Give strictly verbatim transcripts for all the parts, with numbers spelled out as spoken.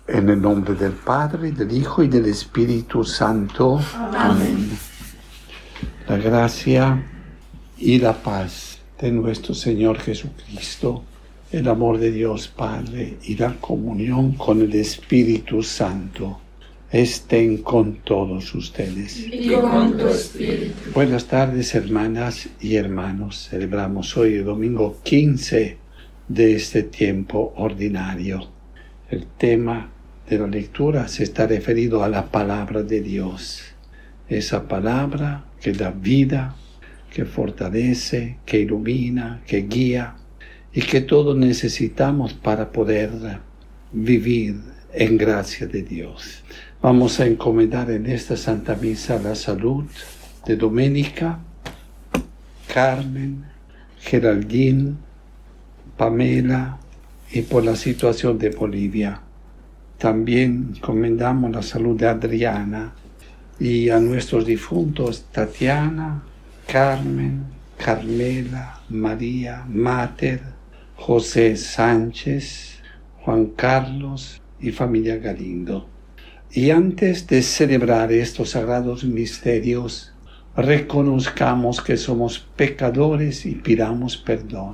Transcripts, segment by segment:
En el nombre del Padre, del Hijo y del Espíritu Santo. Amén. La gracia y la paz de nuestro Señor Jesucristo, el amor de Dios Padre y la comunión con el Espíritu Santo estén con todos ustedes. Y con tu espíritu. Buenas tardes, hermanas y hermanos. Celebramos hoy el domingo quince de este tiempo ordinario. El tema de la lectura se está referido a la palabra de Dios. Esa palabra que da vida, que fortalece, que ilumina, que guía y que todos necesitamos para poder vivir en gracia de Dios. Vamos a encomendar en esta Santa Misa la salud de Doménica, Carmen, Geraldine, Pamela y por la situación de Bolivia. También encomendamos la salud de Adriana y a nuestros difuntos Tatiana, Carmen, Carmela, María, Mater, José Sánchez, Juan Carlos y familia Galindo. Y antes de celebrar estos sagrados misterios, reconozcamos que somos pecadores y pidamos perdón.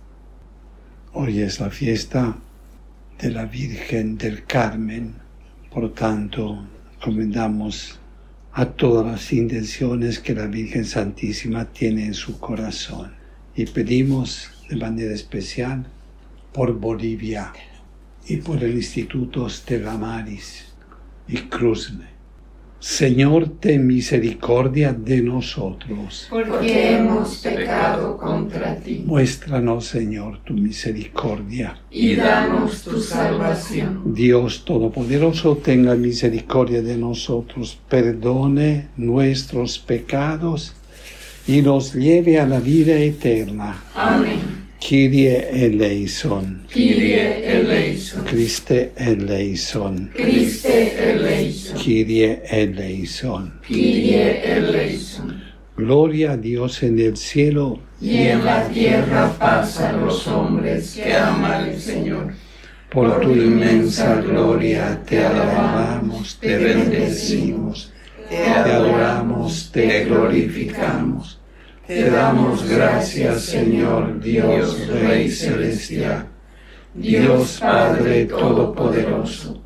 Hoy es la fiesta de la Virgen del Carmen, por tanto, encomendamos a todas las intenciones que la Virgen Santísima tiene en su corazón y pedimos de manera especial por Bolivia y por el Instituto Stella Maris y Cruzme. Señor, ten misericordia de nosotros, porque hemos pecado contra ti. Muéstranos, Señor, tu misericordia y danos tu salvación. Dios Todopoderoso, tenga misericordia de nosotros, perdone nuestros pecados y nos lleve a la vida eterna. Amén. Kyrie eleison. Kyrie eleison. Christe eleison. Christe eleison. Kyrie eleison. Kyrie eleison. Gloria a Dios en el cielo y en la tierra paz a los hombres que aman al Señor. Por tu inmensa gloria te alabamos, te bendecimos, te adoramos, te glorificamos. Te damos gracias, Señor Dios, Rey Celestial, Dios Padre Todopoderoso,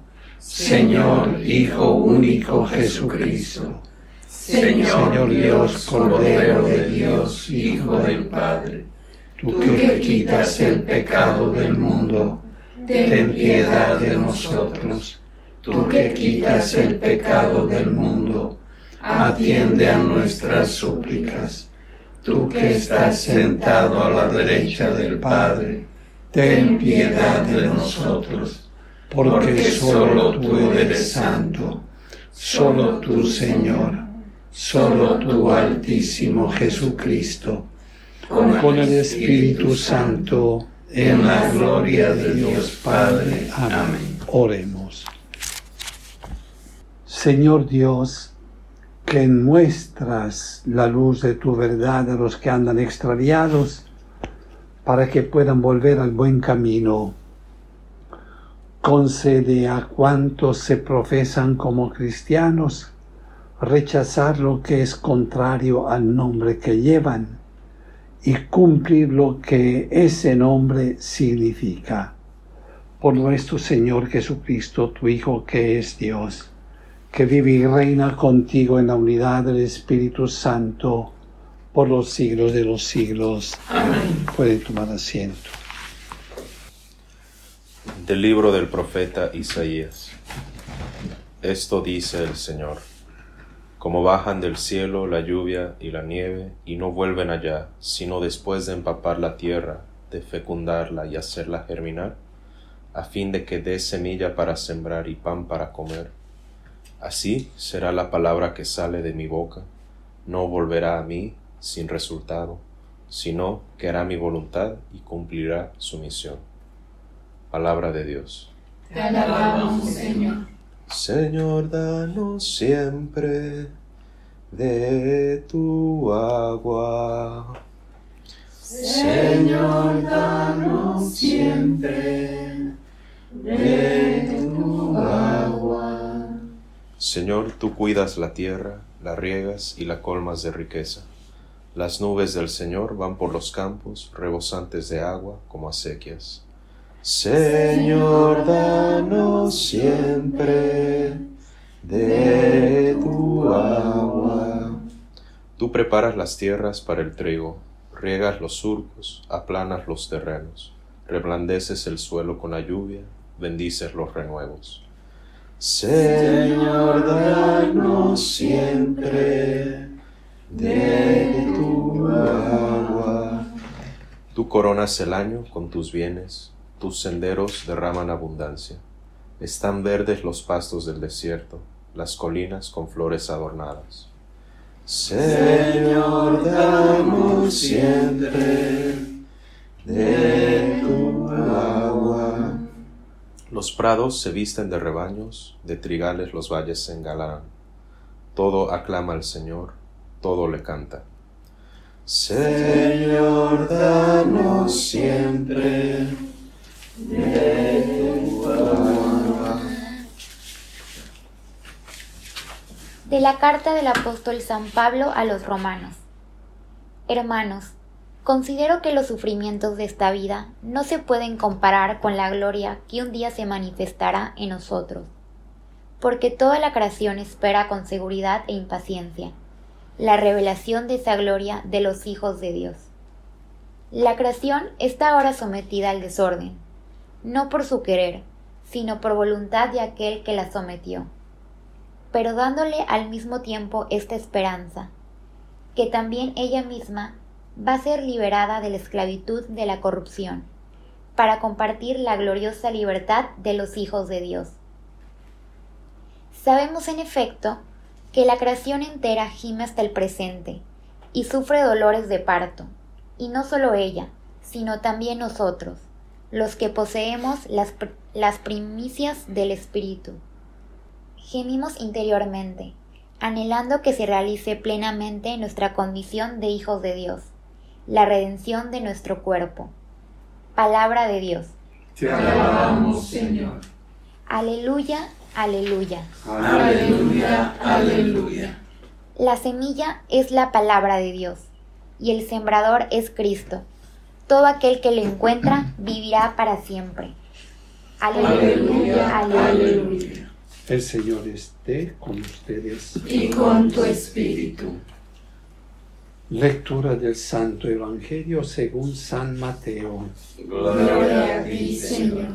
Señor Hijo único Jesucristo, Señor Dios, Cordero de Dios, Hijo del Padre, tú que quitas el pecado del mundo, ten piedad de nosotros. Tú que quitas el pecado del mundo, atiende a nuestras súplicas. Tú que estás sentado a la derecha del Padre, ten piedad de nosotros, porque solo tú eres santo, solo tú, Señor, solo tú, Altísimo Jesucristo, con el Espíritu Santo, en la gloria de Dios Padre. Amén. Oremos. Señor Dios, que muestras la luz de tu verdad a los que andan extraviados, para que puedan volver al buen camino. Concede a cuantos se profesan como cristianos rechazar lo que es contrario al nombre que llevan y cumplir lo que ese nombre significa. Por nuestro Señor Jesucristo, tu Hijo, que es Dios, que vive y reina contigo en la unidad del Espíritu Santo, por los siglos de los siglos. Amén. Pueden tomar asiento. Del libro del profeta Isaías. Esto dice el Señor: como bajan del cielo la lluvia y la nieve, y no vuelven allá, sino después de empapar la tierra, de fecundarla y hacerla germinar, a fin de que dé semilla para sembrar y pan para comer, así será la palabra que sale de mi boca, no volverá a mí sin resultado, sino que hará mi voluntad y cumplirá su misión. Palabra de Dios. Te alabamos, Señor. Señor, danos siempre de tu agua. Señor, danos siempre de tu Señor, tú cuidas la tierra, la riegas y la colmas de riqueza. Las nubes del Señor van por los campos, rebosantes de agua como acequias. Señor, danos siempre de tu agua. Tú preparas las tierras para el trigo, riegas los surcos, aplanas los terrenos, reblandeces el suelo con la lluvia, bendices los renuevos. Señor, danos siempre de tu agua. Tú coronas el año con tus bienes, tus senderos derraman abundancia. Están verdes los pastos del desierto, las colinas con flores adornadas. Señor, danos siempre de tu agua. Los prados se visten de rebaños, de trigales los valles se engalanan. Todo aclama al Señor, todo le canta. Señor, danos siempre de tu agua. De la carta del apóstol San Pablo a los romanos. Hermanos, considero que los sufrimientos de esta vida no se pueden comparar con la gloria que un día se manifestará en nosotros, porque toda la creación espera con seguridad e impaciencia la revelación de esa gloria de los hijos de Dios. La creación está ahora sometida al desorden, no por su querer, sino por voluntad de aquel que la sometió, pero dándole al mismo tiempo esta esperanza, que también ella misma va a ser liberada de la esclavitud de la corrupción, para compartir la gloriosa libertad de los hijos de Dios. Sabemos en efecto que la creación entera gime hasta el presente y sufre dolores de parto, y no solo ella, sino también nosotros, los que poseemos las, las primicias del Espíritu. Gemimos interiormente, anhelando que se realice plenamente nuestra condición de hijos de Dios, la redención de nuestro cuerpo. Palabra de Dios. Te alabamos, Señor. Aleluya, aleluya. Aleluya, aleluya. La semilla es la palabra de Dios, y el sembrador es Cristo. Todo aquel que lo encuentra vivirá para siempre. Aleluya, aleluya. aleluya. El Señor esté con ustedes. Y con tu espíritu. Lectura del Santo Evangelio según San Mateo. Gloria a ti, Señor.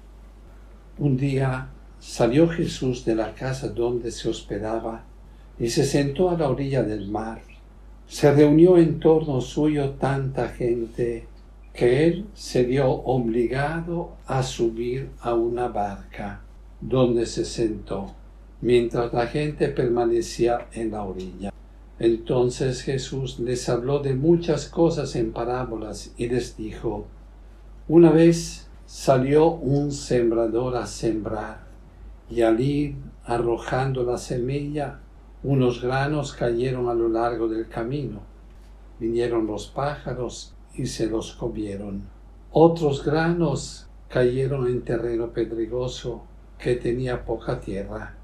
Un día salió Jesús de la casa donde se hospedaba y se sentó a la orilla del mar. Se reunió en torno suyo tanta gente que él se vio obligado a subir a una barca, donde se sentó, mientras la gente permanecía en la orilla. Entonces Jesús les habló de muchas cosas en parábolas y les dijo: Una vez salió un sembrador a sembrar, y al ir arrojando la semilla, unos granos cayeron a lo largo del camino. Vinieron los pájaros y se los comieron. Otros granos cayeron en terreno pedregoso que tenía poca tierra.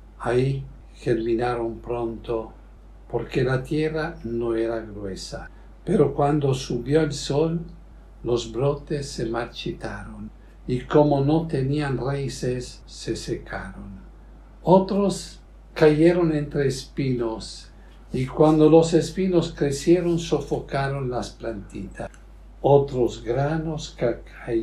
Ahí germinaron pronto, porque la tierra no era gruesa. Pero cuando subió el sol, los brotes se marchitaron, y como no tenían raíces, se secaron. Otros cayeron entre espinos, y cuando los espinos crecieron, sofocaron las plantitas. Otros granos ca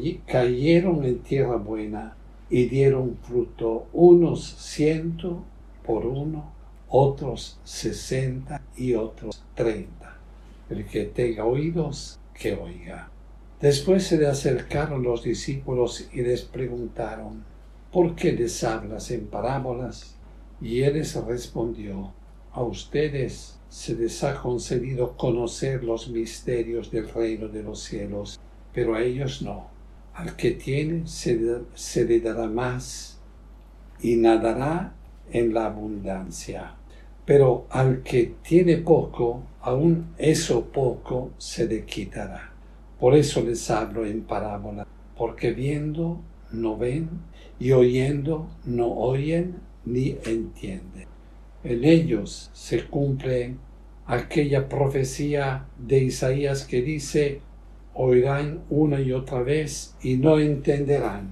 cayeron en tierra buena, y dieron fruto, unos ciento por uno, otros sesenta y otros treinta. El que tenga oídos, que oiga. Después se le acercaron los discípulos y les preguntaron: ¿por qué les hablas en parábolas? Y él les respondió: a ustedes se les ha concedido conocer los misterios del reino de los cielos, pero a ellos no. Al que tiene se, se le dará más y nadará en la abundancia. Pero al que tiene poco, aún eso poco se le quitará. Por eso les hablo en parábola, porque viendo no ven, y oyendo no oyen, ni entienden. En ellos se cumple aquella profecía de Isaías que dice: oirán una y otra vez y no entenderán.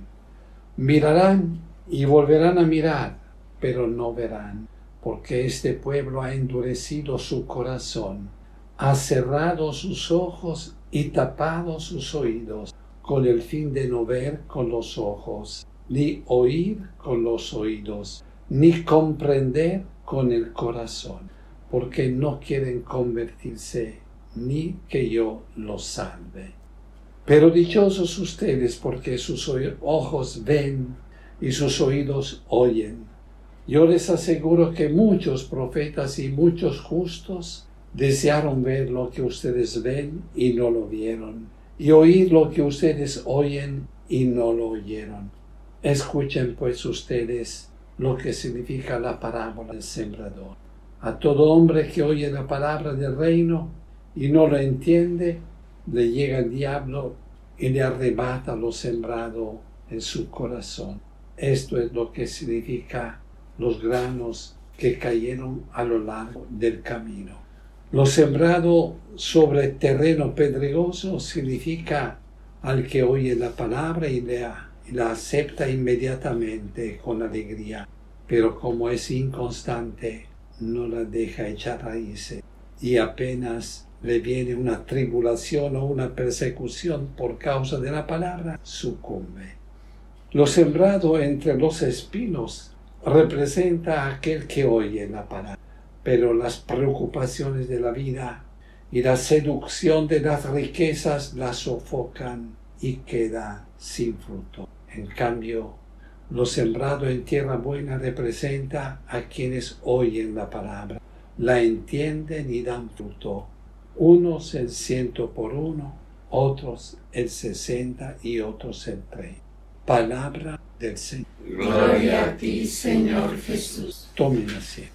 Mirarán y volverán a mirar, pero no verán, porque este pueblo ha endurecido su corazón, ha cerrado sus ojos y tapado sus oídos, con el fin de no ver con los ojos, ni oír con los oídos, ni comprender con el corazón, porque no quieren convertirse, ni que yo los salve. Pero dichosos ustedes, porque sus ojos ven y sus oídos oyen. Yo les aseguro que muchos profetas y muchos justos desearon ver lo que ustedes ven y no lo vieron, y oír lo que ustedes oyen y no lo oyeron. Escuchen pues ustedes lo que significa la parábola del sembrador. A todo hombre que oye la palabra del reino y no lo entiende, le llega el diablo y le arrebata lo sembrado en su corazón. Esto es lo que significa los granos que cayeron a lo largo del camino. Lo sembrado sobre terreno pedregoso significa al que oye la palabra y la, y la acepta inmediatamente con alegría, pero como es inconstante, no la deja echar raíces y apenas le viene una tribulación o una persecución por causa de la palabra, sucumbe. Lo sembrado entre los espinos representa a aquel que oye la palabra, pero las preocupaciones de la vida y la seducción de las riquezas la sofocan y queda sin fruto. En cambio, lo sembrado en tierra buena representa a quienes oyen la palabra, la entienden y dan fruto. Unos el ciento por uno, otros el sesenta y otros el treinta. Palabra del Señor. Gloria a ti, Señor Jesús. Tomen asiento.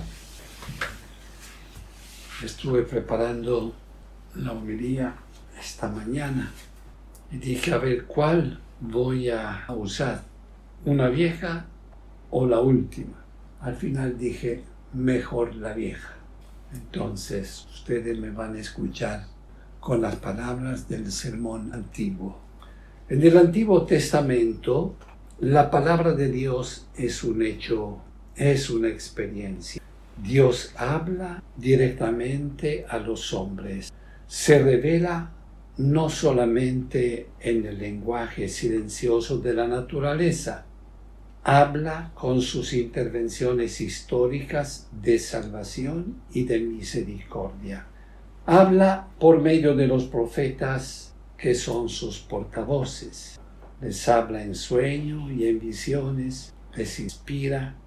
Estuve preparando la homilía esta mañana y dije, a ver, ¿cuál voy a usar? ¿Una vieja o la última? Al final dije, mejor la vieja. Entonces, ustedes me van a escuchar con las palabras del sermón antiguo. En el Antiguo Testamento, la palabra de Dios es un hecho, es una experiencia. Dios habla directamente a los hombres. Se revela no solamente en el lenguaje silencioso de la naturaleza, habla con sus intervenciones históricas de salvación y de misericordia. Habla por medio de los profetas que son sus portavoces. Les habla en sueño y en visiones, les inspira,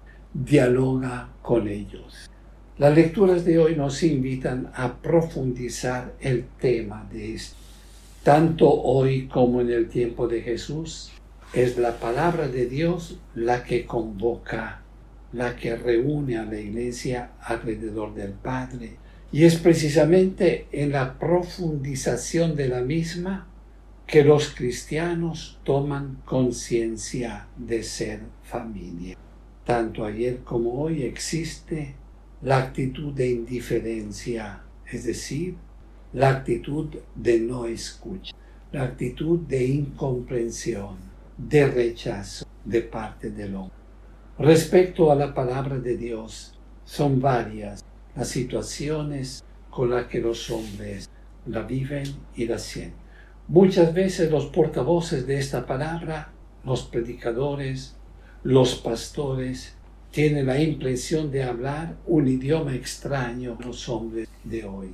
dialoga con ellos. Las lecturas de hoy nos invitan a profundizar el tema de esto. Tanto hoy como en el tiempo de Jesús, es la palabra de Dios la que convoca, la que reúne a la Iglesia alrededor del Padre. Y es precisamente en la profundización de la misma que los cristianos toman conciencia de ser familia. Tanto ayer como hoy existe la actitud de indiferencia, es decir, la actitud de no escucha, la actitud de incomprensión, de rechazo de parte del hombre. Respecto a la palabra de Dios, son varias las situaciones con las que los hombres la viven y la sienten. Muchas veces los portavoces de esta palabra, los predicadores, los pastores, tienen la impresión de hablar un idioma extraño a los hombres de hoy.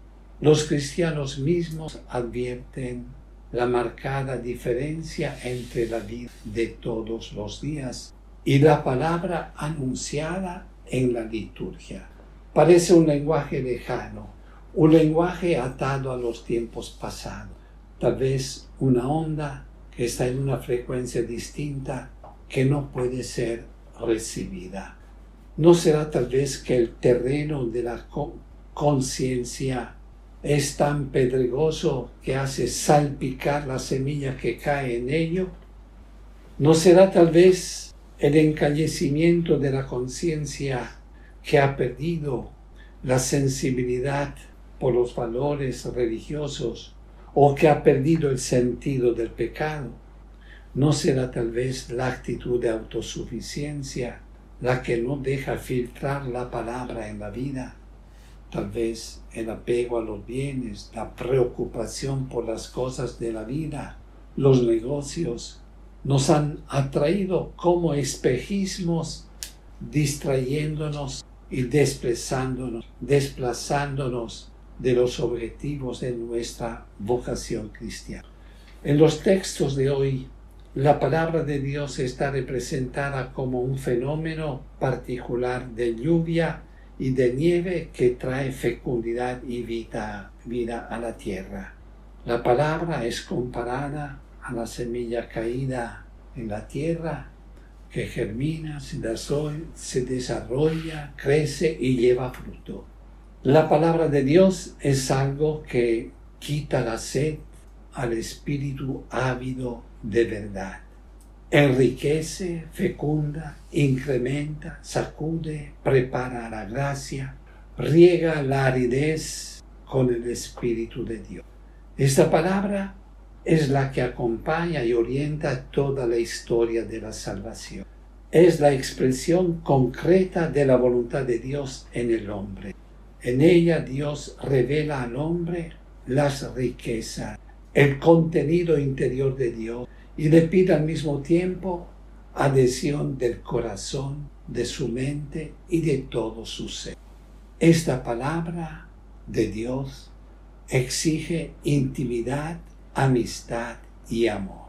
Los cristianos mismos advierten la marcada diferencia entre la vida de todos los días y la palabra anunciada en la liturgia. Parece un lenguaje lejano, un lenguaje atado a los tiempos pasados, tal vez una onda que está en una frecuencia distinta que no puede ser recibida. ¿No será tal vez que el terreno de la conciencia es tan pedregoso que hace salpicar la semilla que cae en ello? ¿No será tal vez el encallecimiento de la conciencia que ha perdido la sensibilidad por los valores religiosos o que ha perdido el sentido del pecado. ¿No será tal vez la actitud de autosuficiencia la que no deja filtrar la palabra en la vida? Tal vez el apego a los bienes, la preocupación por las cosas de la vida, los negocios, nos han atraído como espejismos, distrayéndonos y desplazándonos, desplazándonos de los objetivos de nuestra vocación cristiana. En los textos de hoy, la palabra de Dios está representada como un fenómeno particular de lluvia y de nieve que trae fecundidad y vida, vida a la tierra. La palabra es comparada a la semilla caída en la tierra que germina, se desarrolla, crece y lleva fruto. La palabra de Dios es algo que quita la sed al espíritu ávido de verdad. Enriquece, fecunda, incrementa, sacude, prepara la gracia, riega la aridez con el Espíritu de Dios. Esta palabra es la que acompaña y orienta toda la historia de la salvación. Es la expresión concreta de la voluntad de Dios en el hombre. En ella Dios revela al hombre las riquezas, el contenido interior de Dios, y le pide al mismo tiempo adhesión del corazón, de su mente y de todo su ser. Esta palabra de Dios exige intimidad, amistad y amor.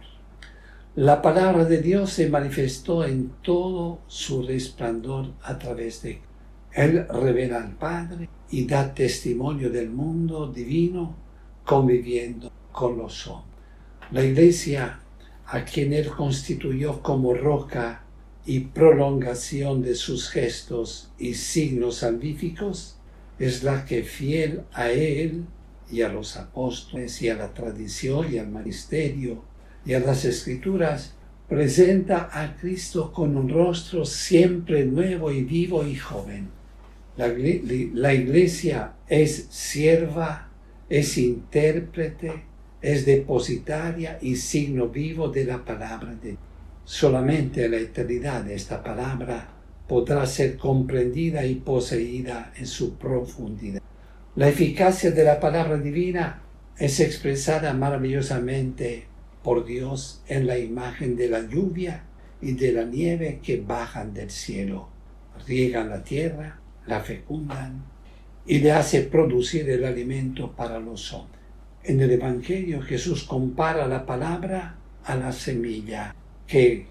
La palabra de Dios se manifestó en todo su resplandor a través de Él revela al Padre y da testimonio del mundo divino conviviendo con los hombres. La Iglesia, a quien Él constituyó como roca y prolongación de sus gestos y signos salvíficos, es la que, fiel a Él y a los apóstoles y a la tradición y al magisterio y a las escrituras, presenta a Cristo con un rostro siempre nuevo y vivo y joven. La, la Iglesia es sierva, es intérprete, es depositaria y signo vivo de la palabra de Dios. Solamente en la eternidad esta palabra podrá ser comprendida y poseída en su profundidad. La eficacia de la palabra divina es expresada maravillosamente por Dios en la imagen de la lluvia y de la nieve que bajan del cielo, riegan la tierra, la fecundan y le hace producir el alimento para los hombres. En el Evangelio Jesús compara la palabra a la semilla que,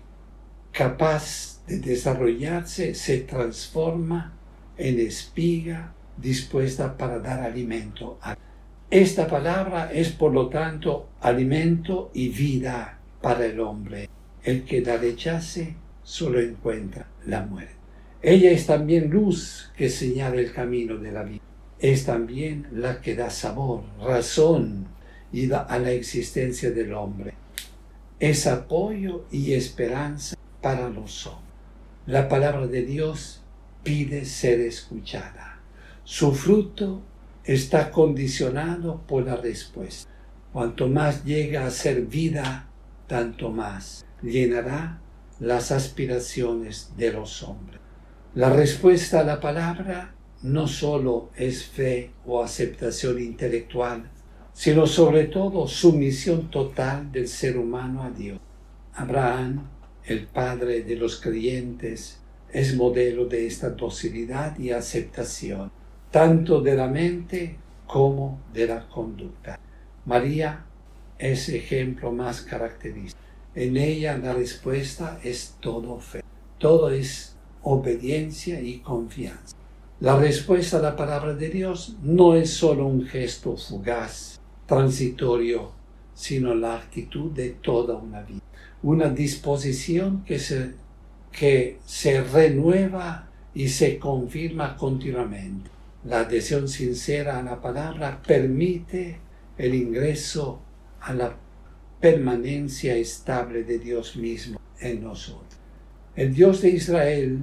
capaz de desarrollarse, se transforma en espiga dispuesta para dar alimento a Esta palabra es, por lo tanto, alimento y vida para el hombre. El que la rechace solo encuentra la muerte. Ella es también luz que señala el camino de la vida. Es también la que da sabor, razón y da a la existencia del hombre. Es apoyo y esperanza para los hombres. La palabra de Dios pide ser escuchada. Su fruto está condicionado por la respuesta. Cuanto más llega a ser vida, tanto más llenará las aspiraciones de los hombres. La respuesta a la palabra no solo es fe o aceptación intelectual, sino sobre todo sumisión total del ser humano a Dios. Abraham, el padre de los creyentes, es modelo de esta docilidad y aceptación, tanto de la mente como de la conducta. María es ejemplo más característico. En ella la respuesta es todo fe, todo es obediencia y confianza. La respuesta a la palabra de Dios no es solo un gesto fugaz, transitorio, sino la actitud de toda una vida, una disposición que se, que se renueva y se confirma continuamente. La adhesión sincera a la palabra permite el ingreso a la permanencia estable de Dios mismo en nosotros. El Dios de Israel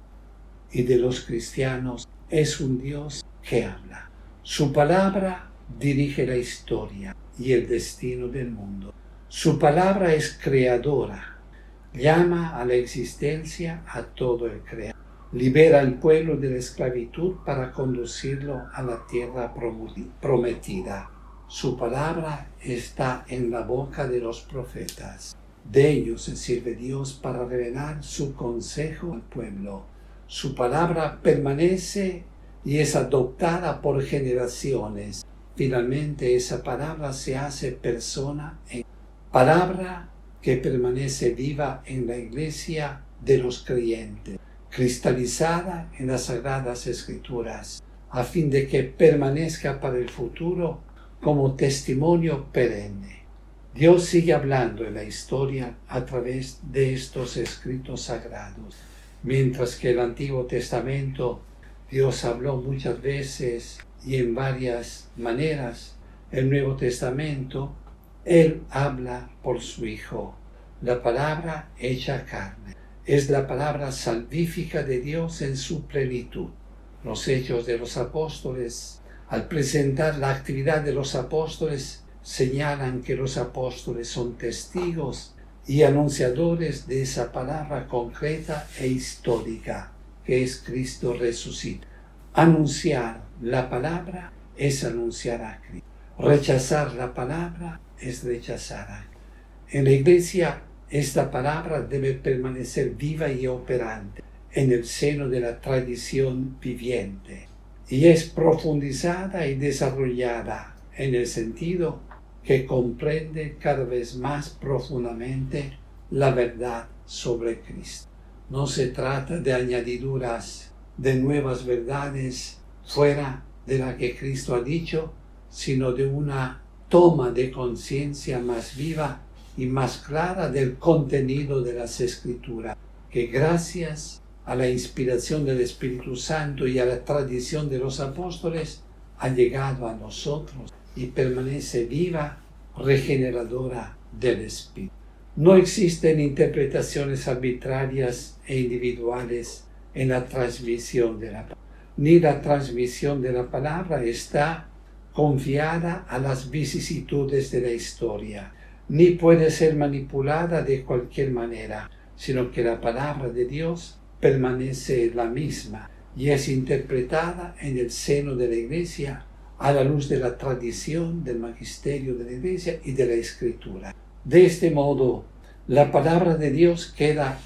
y de los cristianos es un Dios que habla. Su palabra dirige la historia y el destino del mundo. Su palabra es creadora, llama a la existencia a todo el creado, libera al pueblo de la esclavitud para conducirlo a la tierra prometida. Su palabra está en la boca de los profetas. De ellos se sirve Dios para revelar su consejo al pueblo. Su palabra permanece y es adoptada por generaciones. Finalmente esa palabra se hace persona en palabra que permanece viva en la iglesia de los creyentes, cristalizada en las Sagradas Escrituras, a fin de que permanezca para el futuro como testimonio perenne. Dios sigue hablando en la historia a través de estos escritos sagrados. Mientras que el Antiguo Testamento Dios habló muchas veces y en varias maneras, el Nuevo Testamento Él habla por su Hijo, la palabra hecha carne. Es la palabra salvífica de Dios en su plenitud. Los Hechos de los Apóstoles, al presentar la actividad de los apóstoles, señalan que los apóstoles son testigos y anunciadores de esa palabra concreta e histórica, que es Cristo resucitado. Anunciar la palabra es anunciar a Cristo. Rechazar la palabra es rechazar a Cristo. En la Iglesia, esta palabra debe permanecer viva y operante en el seno de la tradición viviente y es profundizada y desarrollada en el sentido que comprende cada vez más profundamente la verdad sobre Cristo. No se trata de añadiduras de nuevas verdades fuera de la que Cristo ha dicho, sino de una toma de conciencia más viva y más clara del contenido de las Escrituras, que gracias a la inspiración del Espíritu Santo y a la tradición de los apóstoles ha llegado a nosotros y permanece viva, regeneradora del Espíritu. No existen interpretaciones arbitrarias e individuales en la transmisión de la palabra, ni la transmisión de la palabra está confiada a las vicisitudes de la historia, ni puede ser manipulada de cualquier manera, sino que la palabra de Dios permanece la misma y es interpretada en el seno de la Iglesia a la luz de la tradición, del magisterio de la Iglesia y de la Escritura. De este modo, la palabra de Dios queda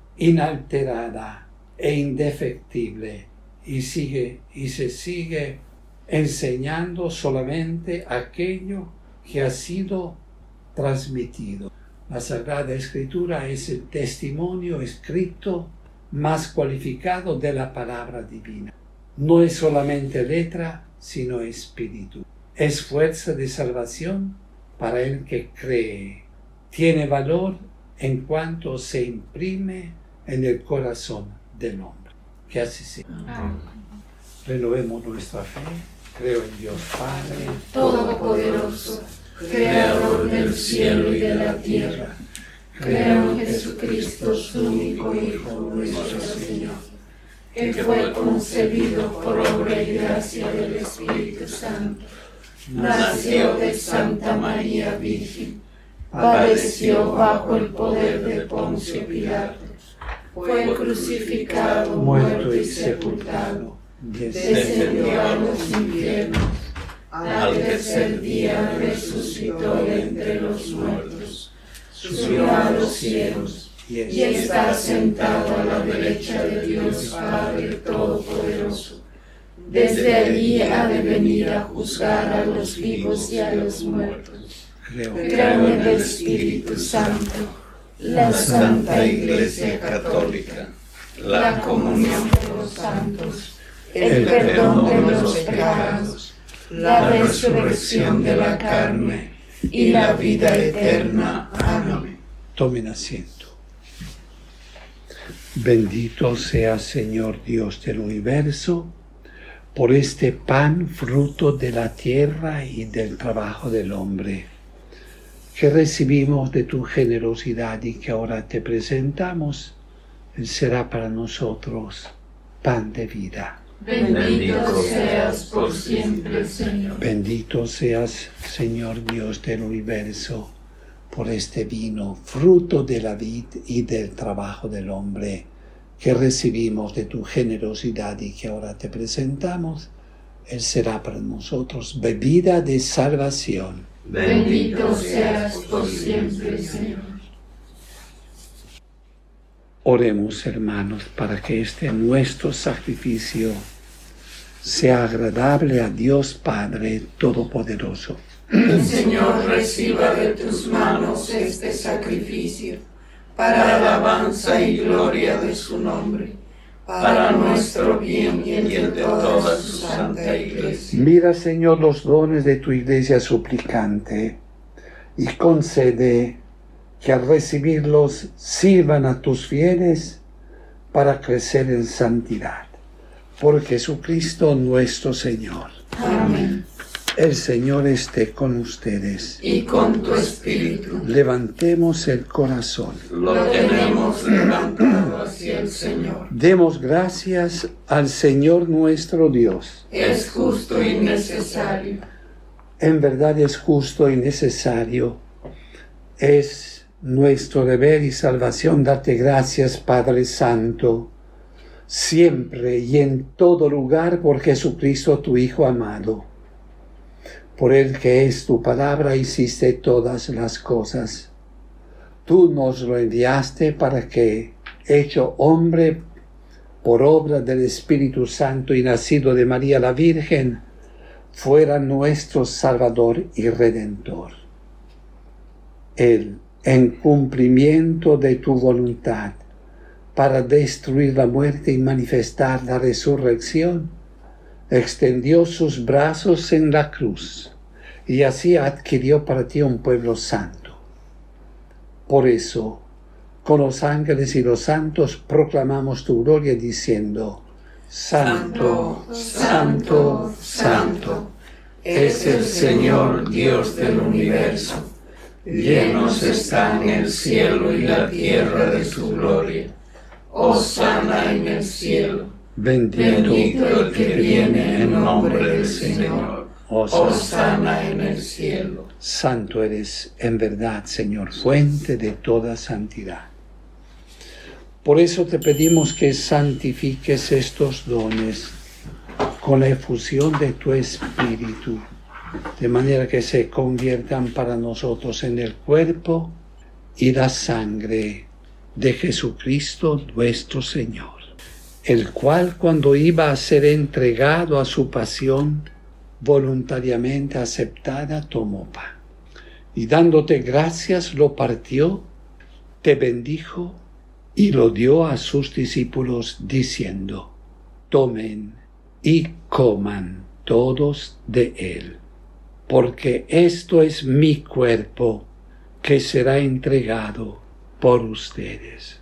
inalterada e indefectible y, sigue, y se sigue enseñando solamente aquello que ha sido transmitido. La Sagrada Escritura es el testimonio escrito más cualificado de la palabra divina. No es solamente letra, sino espíritu. Es fuerza de salvación para el que cree. Tiene valor en cuanto se imprime en el corazón del hombre. Que así sea. Amén. Renovemos nuestra fe. Creo en Dios Padre Todopoderoso, Creador del cielo y de la tierra. Creo en Jesucristo, su único Hijo, nuestro Señor, que fue concebido por obra y gracia del Espíritu Santo. Nació de Santa María Virgen, padeció bajo el poder de Poncio Pilato, fue crucificado, muerto y sepultado, descendió a los infiernos, al tercer día resucitó de entre los muertos, subió a los cielos y está sentado a la derecha de Dios Padre Todopoderoso. Desde allí ha de venir a juzgar a los vivos y a los muertos. Creo en el Espíritu Santo, la Santa Iglesia Católica, la comunión de los santos, el perdón de los pecados, la resurrección de la carne y la vida eterna. Amén. Tomen asiento. Bendito sea Señor Dios del universo, por este pan fruto de la tierra y del trabajo del hombre, que recibimos de tu generosidad y que ahora te presentamos Él será para nosotros pan de vida. Bendito seas por siempre, Señor. Bendito seas, Señor Dios del universo, por este vino, fruto de la vid y del trabajo del hombre, que recibimos de tu generosidad y que ahora te presentamos. Él será para nosotros bebida de salvación. Bendito seas por siempre, Señor. Oremos, hermanos, para que este nuestro sacrificio sea agradable a Dios Padre Todopoderoso. El Señor reciba de tus manos este sacrificio, para alabanza y gloria de su nombre, para nuestro bien y el de toda su santa Iglesia. Mira, Señor, los dones de tu Iglesia suplicante y concede que al recibirlos sirvan a tus fieles para crecer en santidad. Por Jesucristo nuestro Señor. Amén. El Señor esté con ustedes. Y con tu espíritu. Levantemos el corazón. Lo tenemos levantado hacia el Señor. Demos gracias al Señor nuestro Dios. Es justo y necesario. En verdad es justo y necesario. Es nuestro deber y salvación darte gracias, Padre Santo, siempre y en todo lugar por Jesucristo tu Hijo amado. Por el que es tu palabra hiciste todas las cosas. Tú nos lo enviaste para que, hecho hombre por obra del Espíritu Santo y nacido de María la Virgen, fuera nuestro Salvador y Redentor. Él, en cumplimiento de tu voluntad, para destruir la muerte y manifestar la resurrección, extendió sus brazos en la cruz y así adquirió para ti un pueblo santo. Por eso, con los ángeles y los santos proclamamos tu gloria diciendo: Santo, Santo, Santo, es el Señor Dios del universo. Llenos están el cielo y la tierra de su gloria. Hosana en el cielo. Bendito, Bendito el que viene en nombre del Señor. Hosana. Hosana en el cielo. Santo eres en verdad, Señor, fuente de toda santidad. Por eso te pedimos que santifiques estos dones con la efusión de tu Espíritu, de manera que se conviertan para nosotros en el cuerpo y la sangre de Jesucristo nuestro Señor, el cual, cuando iba a ser entregado a su pasión voluntariamente aceptada, tomó pan y dándote gracias lo partió, te bendijo y lo dio a sus discípulos diciendo: tomen y coman todos de él, porque esto es mi cuerpo que será entregado por ustedes.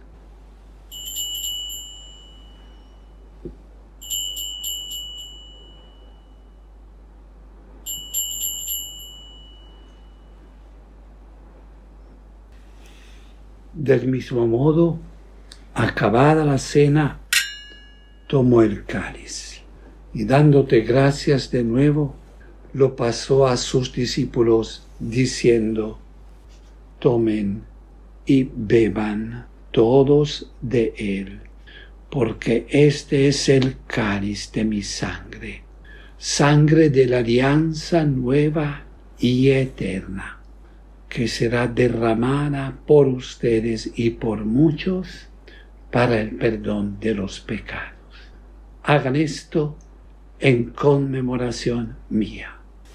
Del mismo modo, acabada la cena, tomó el cáliz y dándote gracias de nuevo, lo pasó a sus discípulos diciendo: tomen y beban todos de él, porque este es el cáliz de mi sangre, sangre de la alianza nueva y eterna, que será derramada por ustedes y por muchos para el perdón de los pecados. Hagan esto en conmemoración mía.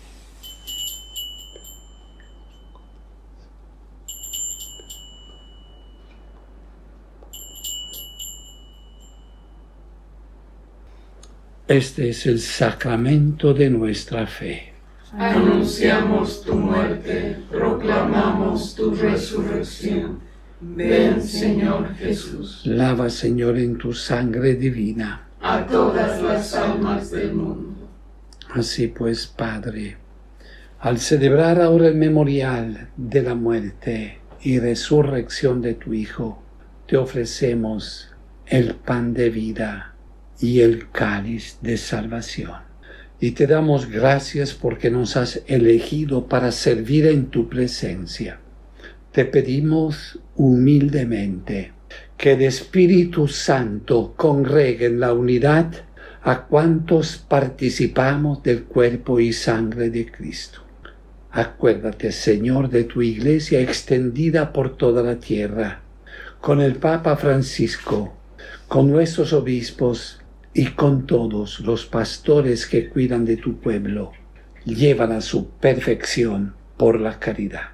Este es el sacramento de nuestra fe. Anunciamos tu muerte, proclamamos tu resurrección. Ven, Señor Jesús. Lava, Señor, en tu sangre divina a todas las almas del mundo. Así pues, Padre, al celebrar ahora el memorial de la muerte y resurrección de tu Hijo, te ofrecemos el pan de vida y el cáliz de salvación. Y te damos gracias porque nos has elegido para servir en tu presencia. Te pedimos humildemente que el Espíritu Santo congregue en la unidad a cuantos participamos del cuerpo y sangre de Cristo. Acuérdate, Señor, de tu Iglesia extendida por toda la tierra, con el Papa Francisco, con nuestros obispos y con todos los pastores que cuidan de tu pueblo. Llévala a su perfección por la caridad.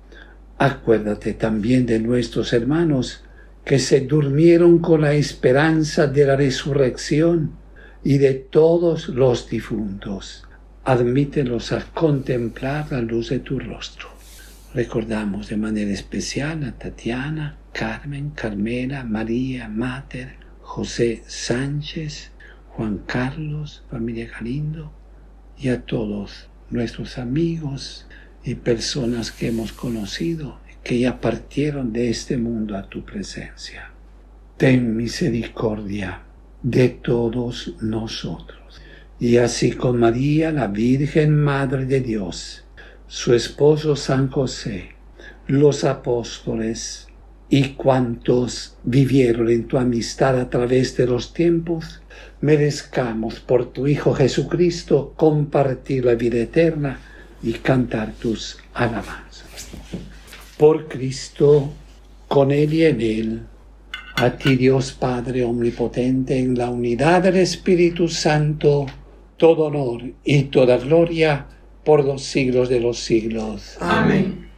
Acuérdate también de nuestros hermanos que se durmieron con la esperanza de la resurrección y de todos los difuntos. Admítelos a contemplar la luz de tu rostro. Recordamos de manera especial a Tatiana, Carmen, Carmela, María, Mater, José Sánchez, Juan Carlos, familia Galindo, y a todos nuestros amigos y personas que hemos conocido, que ya partieron de este mundo a tu presencia. Ten misericordia de todos nosotros. Y así con María, la Virgen Madre de Dios, su esposo San José, los apóstoles y cuantos vivieron en tu amistad a través de los tiempos, merezcamos por tu Hijo Jesucristo compartir la vida eterna y cantar tus alabanzas. Por Cristo, con Él y en Él, a ti Dios Padre Omnipotente, en la unidad del Espíritu Santo, todo honor y toda gloria por los siglos de los siglos. Amén.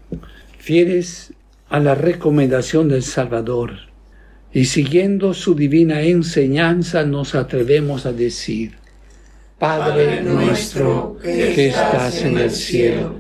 Fieles a la recomendación del Salvador y siguiendo su divina enseñanza, nos atrevemos a decir: Padre nuestro que estás en el cielo,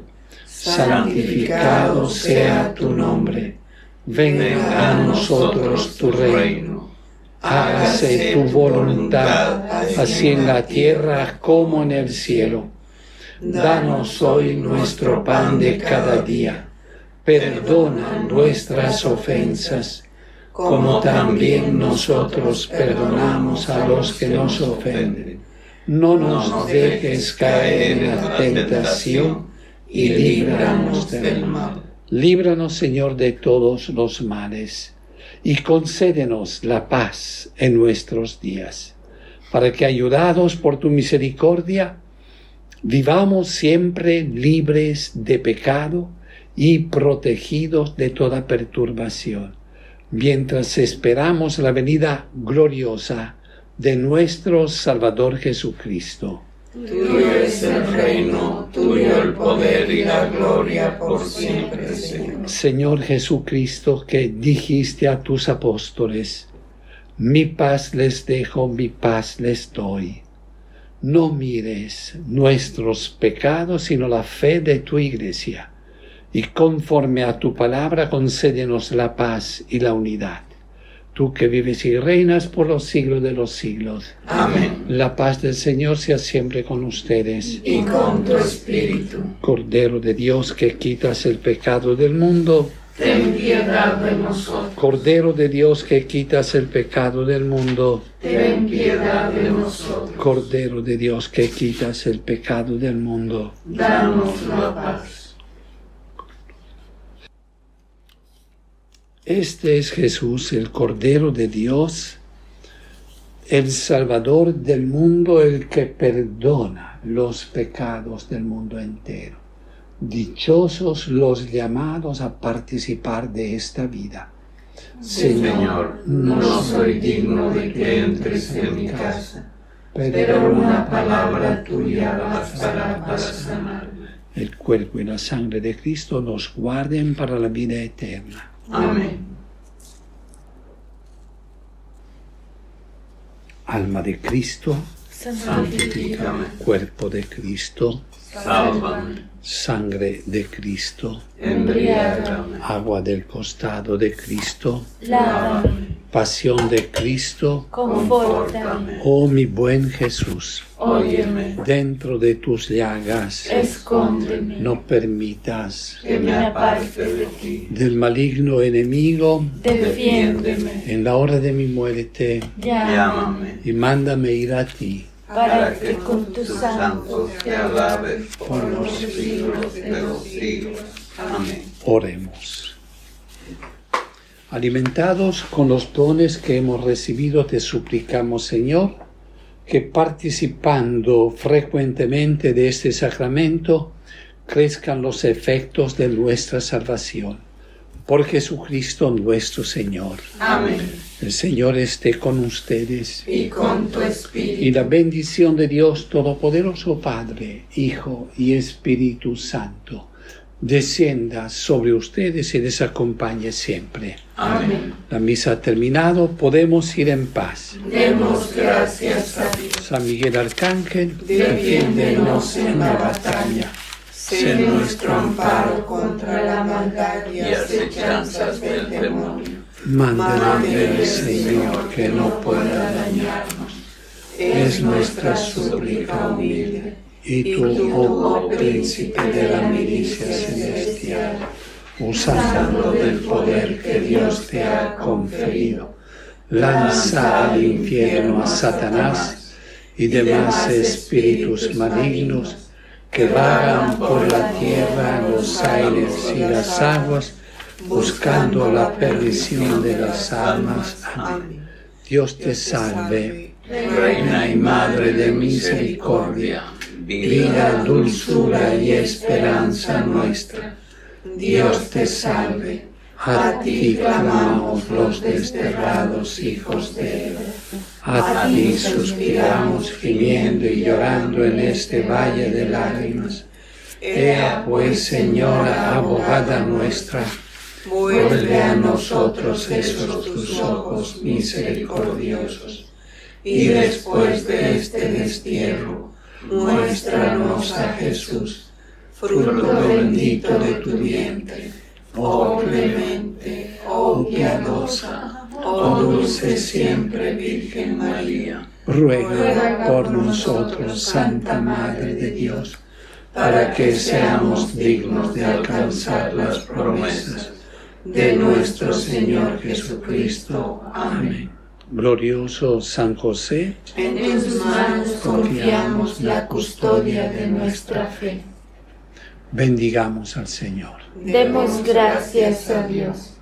santificado sea tu nombre. Venga a nosotros tu reino. Hágase tu voluntad, así en la tierra como en el cielo. Danos hoy nuestro pan de cada día. Perdona nuestras ofensas, como también nosotros perdonamos a los que nos ofenden. No nos dejes caer en la tentación y líbranos del mal. Líbranos, Señor, de todos los males, y concédenos la paz en nuestros días, para que, ayudados por tu misericordia, vivamos siempre libres de pecado y protegidos de toda perturbación, mientras esperamos la venida gloriosa de nuestro Salvador Jesucristo. Tuyo es el reino, tuyo el poder y la gloria por siempre, Señor. Señor Jesucristo, que dijiste a tus apóstoles: mi paz les dejo, mi paz les doy. No mires nuestros pecados, sino la fe de tu Iglesia, y conforme a tu palabra concédenos la paz y la unidad. Tú que vives y reinas por los siglos de los siglos. Amén. La paz del Señor sea siempre con ustedes. Y con tu espíritu. Cordero de Dios, que quitas el pecado del mundo, ten piedad de nosotros. Cordero de Dios, que quitas el pecado del mundo, ten piedad de nosotros. Cordero de Dios, que quitas el pecado del mundo, danos la paz. Este es Jesús, el Cordero de Dios, el Salvador del mundo, el que perdona los pecados del mundo entero. Dichosos los llamados a participar de esta vida. Señor, no soy digno de que entres en mi casa, pero una palabra tuya bastará para sanarme. El cuerpo y la sangre de Cristo nos guarden para la vida eterna. Amén. Alma de Cristo, santifícame. Cuerpo de Cristo, sálvame. Sangre de Cristo, embriágame. Agua del costado de Cristo, lávame. pasión de Cristo, confórtame. oh mi buen Jesús, Óyeme, dentro de tus llagas, escóndeme, no permitas que me aparte de ti. del maligno enemigo, Defiéndeme, en la hora de mi muerte, llámame, y mándame ir a ti, para que con tus santos te alabes por los siglos de los siglos. Amén. oremos. Alimentados con los dones que hemos recibido, te suplicamos, Señor, que participando frecuentemente de este sacramento, crezcan los efectos de nuestra salvación. Por Jesucristo nuestro Señor. Amén. El Señor esté con ustedes. Y con tu espíritu. Y la bendición de Dios Todopoderoso, Padre, Hijo y Espíritu Santo, descienda sobre ustedes y les acompañe siempre. Amén. La misa ha terminado, podemos ir en paz. Demos gracias a Dios. San Miguel Arcángel, Defiéndenos en la batalla. Sé nuestro amparo contra la maldad y acechanzas del demonio. mándale el Señor que no pueda dañarnos. Es nuestra súplica humilde. Y tú, oh príncipe de la milicia celestial, usando del poder que Dios te ha conferido, lanza al infierno a Satanás y demás espíritus malignos que vagan por la tierra, los aires y las aguas, buscando la perdición de las almas. Amén. Dios te salve, Reina y Madre de misericordia, vida, dulzura y esperanza nuestra. Dios te salve, a ti clamamos los desterrados hijos de Eva. A ti suspiramos gimiendo y llorando en este valle de lágrimas. Ea pues, Señora, abogada nuestra, vuelve a nosotros esos tus ojos misericordiosos, y después de este destierro, muéstranos a Jesús, fruto bendito de tu vientre. Oh clemente, oh piadosa, oh dulce siempre Virgen María, ruega por nosotros, Santa Madre de Dios, para que seamos dignos de alcanzar las promesas de nuestro Señor Jesucristo. Amén. Glorioso San José, en tus manos confiamos la custodia de nuestra fe. Bendigamos al Señor. Demos gracias a Dios.